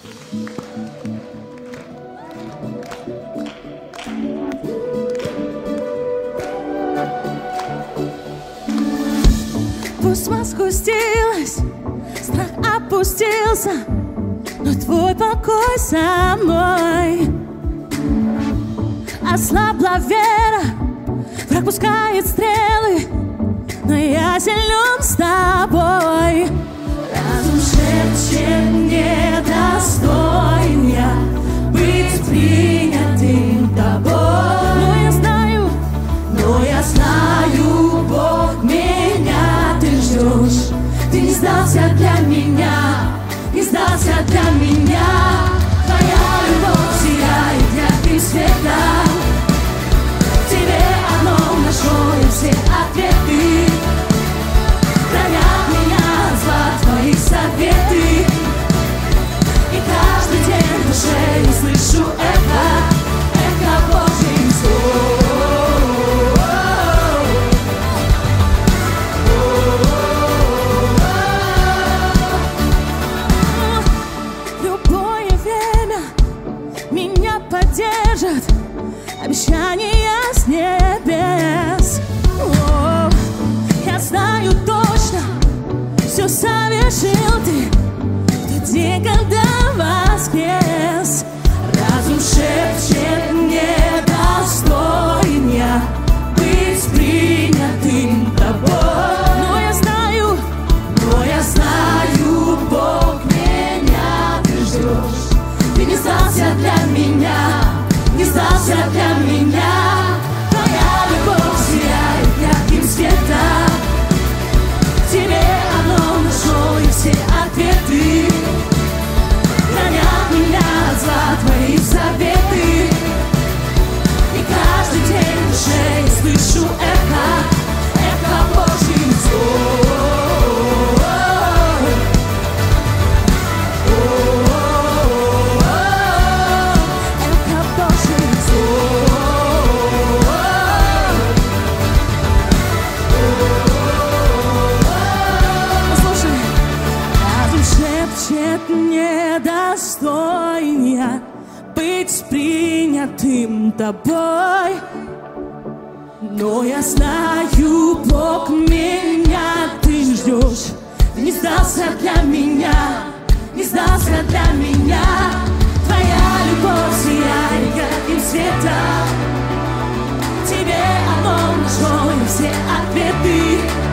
Пусть Москва сгустилась, страх опустился, но твой покой со мной. Ослабла вера, враг пускает стрелы, но я силен с тобой. Разум шепчет мне, достоин я быть принятым тобой. Но я знаю, Бог, меня ты ждешь. Ты не сдался для меня, не сдался для меня. Твоя любовь сияет ярким светом. В тебе одном нашел я все ответы. Хранят меня от зла твои советы. И каждый день в душе я слышу эхо Божьих слов. Поддержат обещания с небес. О, я знаю точно, все совершил ты в тот день, когда воскрес. Разум шепчет мне, достоин я быть принятым тобой. Но я знаю, Бог, меня ты ждешь. Ты не сдался для меня, не сдался для меня. Твоя любовь сияет ярким светом. В тебе одном нашел я все ответы. Хранят меня от зла твои заветы. И каждый день в душе я слышу эхо Божьих слов. Недостоин я быть принятым тобой. Но я знаю, Бог, меня ты ждешь. Ты не сдался для меня, не сдался для меня. Твоя любовь сияет ярким светом. В тебе одном нашел я все ответы.